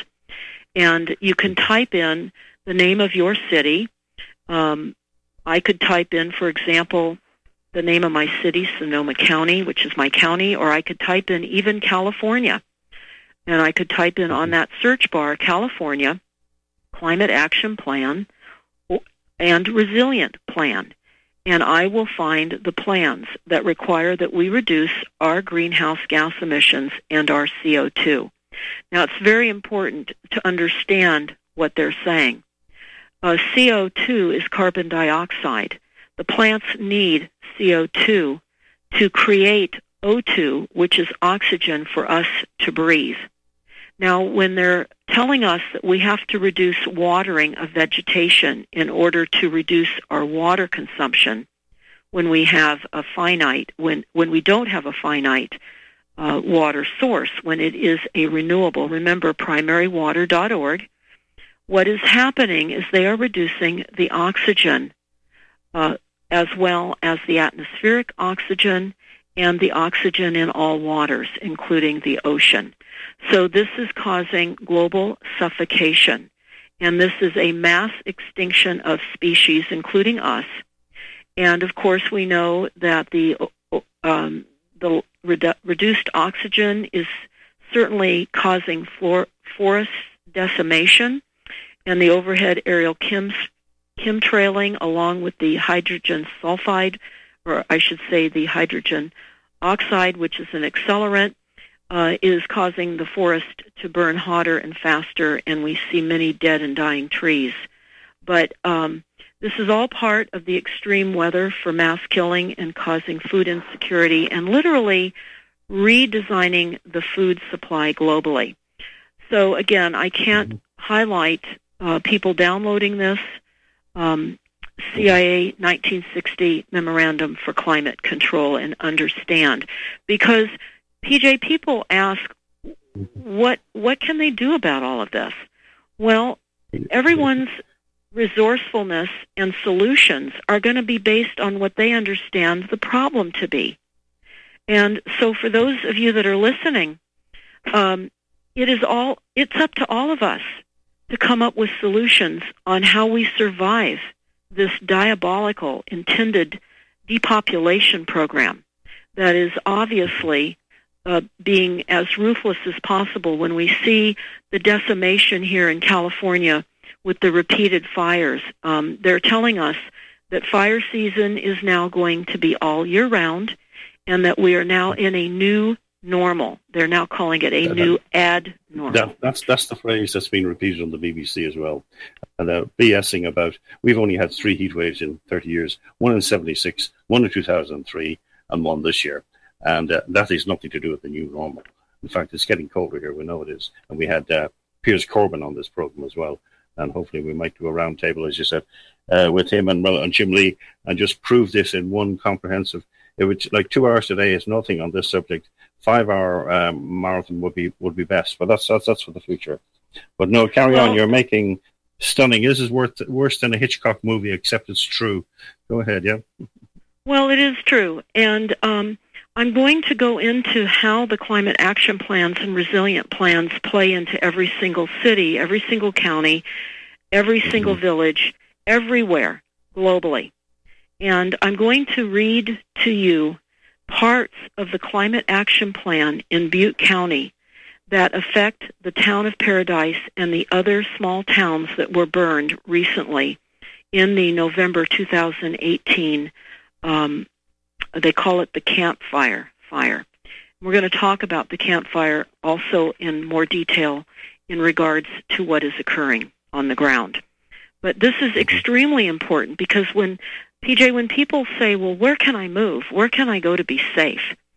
And you can type in the name of your city. Um, I could type in, for example, the name of my city, Sonoma County, which is my county, or I could type in even California. And I could type in on that search bar, California, Climate Action Plan, and Resilient Plan. And I will find the plans that require that we reduce our greenhouse gas emissions and our C O two. Now, it's very important to understand what they're saying. Uh, C O two is carbon dioxide. The plants need C O two to create O two, which is oxygen for us to breathe. Now, when they're telling us that we have to reduce watering of vegetation in order to reduce our water consumption when we have a finite, when, when we don't have a finite uh, water source, when it is a renewable, remember primary water dot org, what is happening is they are reducing the oxygen uh, as well as the atmospheric oxygen and the oxygen in all waters, including the ocean. So this is causing global suffocation, and this is a mass extinction of species, including us. And, of course, we know that the um, the redu- reduced oxygen is certainly causing flor- forest decimation, and the overhead aerial chems- chemtrailing along with the hydrogen sulfide, or I should say the hydrogen oxide, which is an accelerant, uh, is causing the forest to burn hotter and faster, and we see many dead and dying trees. But um, this is all part of the extreme weather for mass killing and causing food insecurity and literally redesigning the food supply globally. So, again, I can't highlight uh, people downloading this. Um, C I A nineteen sixty Memorandum for Climate Control and understand. Because, P J, people ask, what what can they do about all of this? Well, everyone's resourcefulness and solutions are going to be based on what they understand the problem to be. And so for those of you that are listening, um, it is all, it's up to all of us to come up with solutions on how we survive this diabolical intended depopulation program that is obviously uh, being as ruthless as possible when we see the decimation here in California with the repeated fires. Um, they're telling us that fire season is now going to be all year round and that we are now in a new normal. They're now calling it a new ad normal. That, that's that's the phrase that's been repeated on the B B C as well. And they're BSing about, we've only had three heat waves in thirty years, one in seventy-six, one in two thousand three, and one this year. And uh, that is nothing to do with the new normal. In fact, it's getting colder here. We know it is. And we had uh, Piers Corbyn on this program as well. And hopefully we might do a round table, as you said, uh, with him and, and Jim Lee, and just prove this in one comprehensive. It would, like two hours today is nothing on this subject. Five-hour um, marathon would be would be best, but that's that's that's for the future. But no, carry well, on. You're making stunning. This is worth worse than a Hitchcock movie, except it's true. Go ahead, yeah. Well, it is true, and um, I'm going to go into how the climate action plans and resilient plans play into every single city, every single county, every single mm-hmm. village, everywhere globally. And I'm going to read to you parts of the climate action plan in Butte County that affect the town of Paradise and the other small towns that were burned recently in the November two thousand eighteen, um, they call it the campfire fire. We're going to talk about the campfire also in more detail in regards to what is occurring on the ground. But this is extremely important because when P J, when people say, well, where can I move? Where can I go to be safe?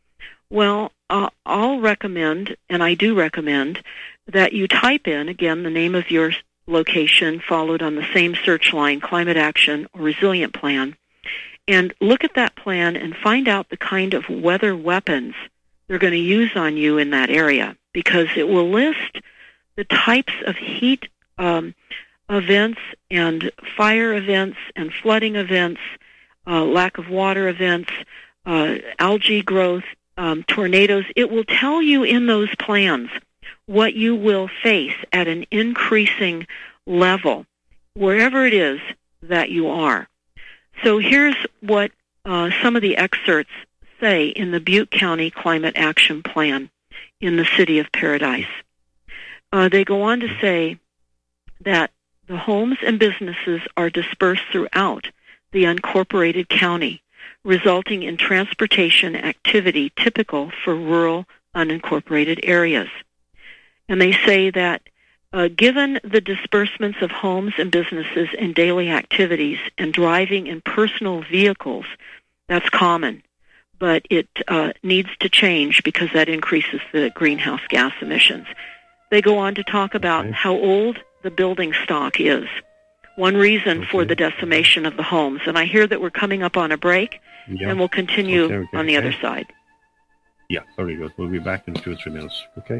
Well, uh, I'll recommend, and I do recommend, that you type in, again, the name of your location, followed on the same search line, climate action or resilient plan, and look at that plan and find out the kind of weather weapons they're going to use on you in that area, because it will list the types of heat um events and fire events and flooding events, uh, lack of water events, uh, algae growth, um, tornadoes. It will tell you in those plans what you will face at an increasing level, wherever it is that you are. So here's what uh, some of the excerpts say in the Butte County Climate Action Plan in the city of Paradise. Uh, they go on to say that the homes and businesses are dispersed throughout the unincorporated county, resulting in transportation activity typical for rural unincorporated areas. And they say that uh, given the disbursements of homes and businesses in daily activities and driving in personal vehicles, that's common, but it uh, needs to change because that increases the greenhouse gas emissions. They go on to talk about okay. how old the building stock is, one reason okay. for the decimation of the homes. And I hear that we're coming up on a break, yeah. and we'll continue okay, okay, on the okay. other side. Yeah, very good. We'll be back in two or three minutes. Okay.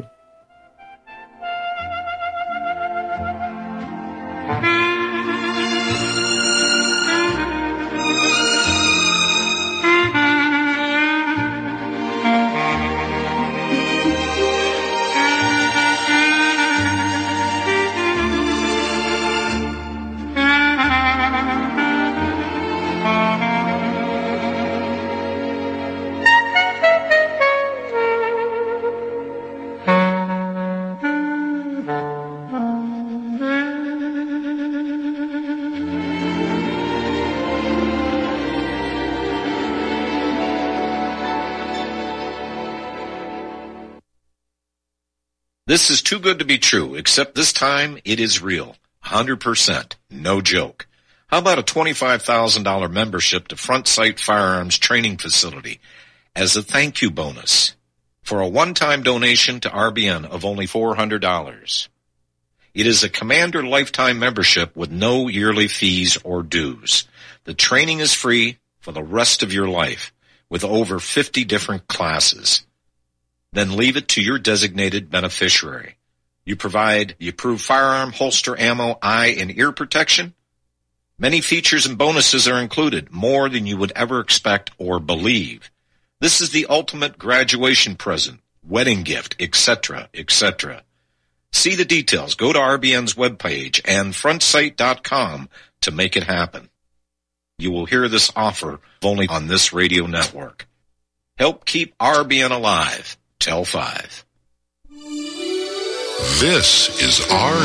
This is too good to be true, except this time it is real. one hundred percent. No joke. How about a twenty-five thousand dollars membership to Front Sight Firearms Training Facility as a thank you bonus for a one-time donation to R B N of only four hundred dollars? It is a Commander lifetime membership with no yearly fees or dues. The training is free for the rest of your life with over fifty different classes. Then leave it to your designated beneficiary. You provide the approved firearm, holster, ammo, eye, and ear protection. Many features and bonuses are included, more than you would ever expect or believe. This is the ultimate graduation present, wedding gift, et cetera, et cetera. See the details. Go to R B N's webpage and front sight dot com to make it happen. You will hear this offer only on this radio network. Help keep R B N alive. Tell five. This is R